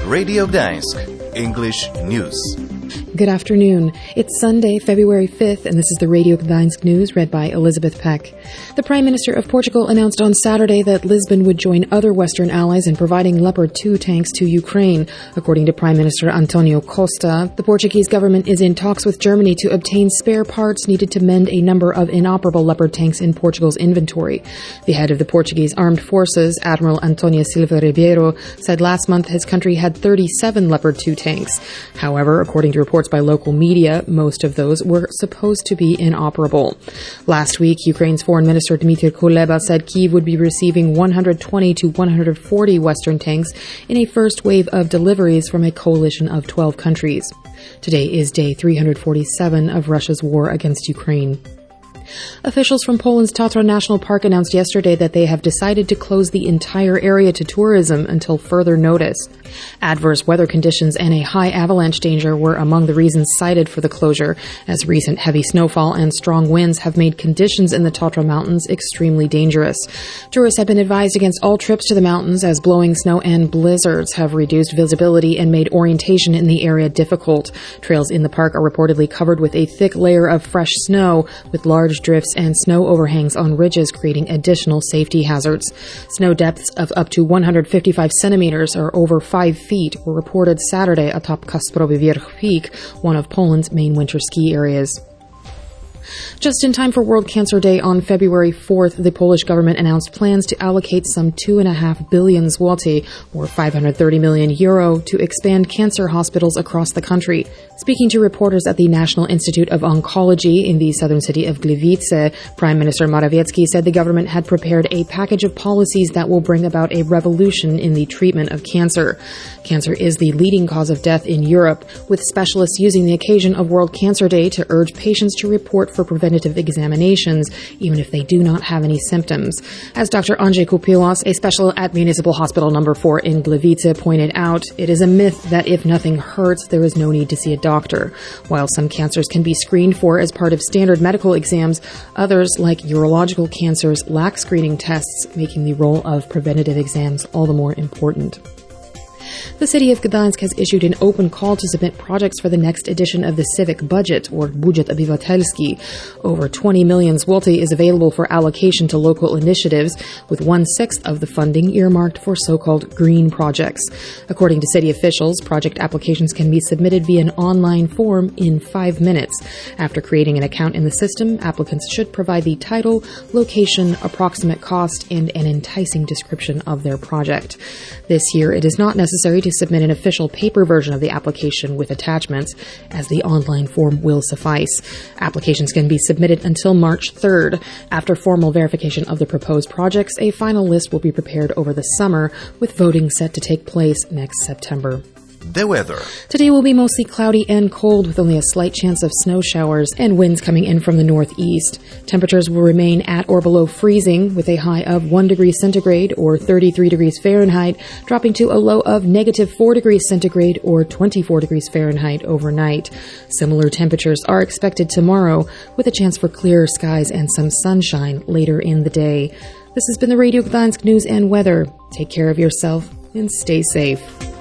Radio Gdańsk, English News. Good afternoon. It's Sunday, February 5th, and this is the Radio Gdańsk News read by Elizabeth Peck. The Prime Minister of Portugal announced on Saturday that Lisbon would join other Western allies in providing Leopard 2 tanks to Ukraine. According to Prime Minister Antonio Costa, the Portuguese government is in talks with Germany to obtain spare parts needed to mend a number of inoperable Leopard tanks in Portugal's inventory. The head of the Portuguese Armed Forces, Admiral Antonio Silva Ribeiro, said last month his country had 37 Leopard 2 tanks. However, according to reports by local media, most of those were supposed to be inoperable. Last week, Ukraine's Foreign Minister Dmytro Kuleba said Kyiv would be receiving 120 to 140 Western tanks in a first wave of deliveries from a coalition of 12 countries. Today is day 347 of Russia's war against Ukraine. Officials from Poland's Tatra National Park announced yesterday that they have decided to close the entire area to tourism until further notice. Adverse weather conditions and a high avalanche danger were among the reasons cited for the closure, as recent heavy snowfall and strong winds have made conditions in the Tatra Mountains extremely dangerous. Tourists have been advised against all trips to the mountains as blowing snow and blizzards have reduced visibility and made orientation in the area difficult. Trails in the park are reportedly covered with a thick layer of fresh snow, with large drifts and snow overhangs on ridges creating additional safety hazards. Snow depths of up to 155 centimeters or over 5 feet were reported Saturday atop Kasprowy Wierch Peak, one of Poland's main winter ski areas. Just in time for World Cancer Day on February 4th, the Polish government announced plans to allocate some 2.5 billion zloty, or 530 million euro, to expand cancer hospitals across the country. Speaking to reporters at the National Institute of Oncology in the southern city of Gliwice, Prime Minister Morawiecki said the government had prepared a package of policies that will bring about a revolution in the treatment of cancer. Cancer is the leading cause of death in Europe, with specialists using the occasion of World Cancer Day to urge patients to report for preventative examinations, even if they do not have any symptoms. As Dr. Andrzej Kupilas, a specialist at Municipal Hospital No. 4 in Gliwice, pointed out, it is a myth that if nothing hurts, there is no need to see a doctor. While some cancers can be screened for as part of standard medical exams, others, like urological cancers, lack screening tests, making the role of preventative exams all the more important. The city of Gdańsk has issued an open call to submit projects for the next edition of the civic budget, or Budżet Obywatelski. Over 20 million zloty is available for allocation to local initiatives, with 1/6 of the funding earmarked for so-called green projects. According to city officials, project applications can be submitted via an online form in 5 minutes. After creating an account in the system, applicants should provide the title, location, approximate cost, and an enticing description of their project. This year, it is not necessary to submit an official paper version of the application with attachments, as the online form will suffice. Applications can be submitted until March 3rd. After formal verification of the proposed projects, a final list will be prepared over the summer, with voting set to take place next September. The weather. Today will be mostly cloudy and cold, with only a slight chance of snow showers and winds coming in from the northeast. Temperatures will remain at or below freezing, with a high of 1 degree centigrade or 33 degrees Fahrenheit, dropping to a low of -4 degrees centigrade or 24 degrees Fahrenheit overnight. Similar temperatures are expected tomorrow, with a chance for clearer skies and some sunshine later in the day. This has been the Radio Gdańsk News and Weather. Take care of yourself and stay safe.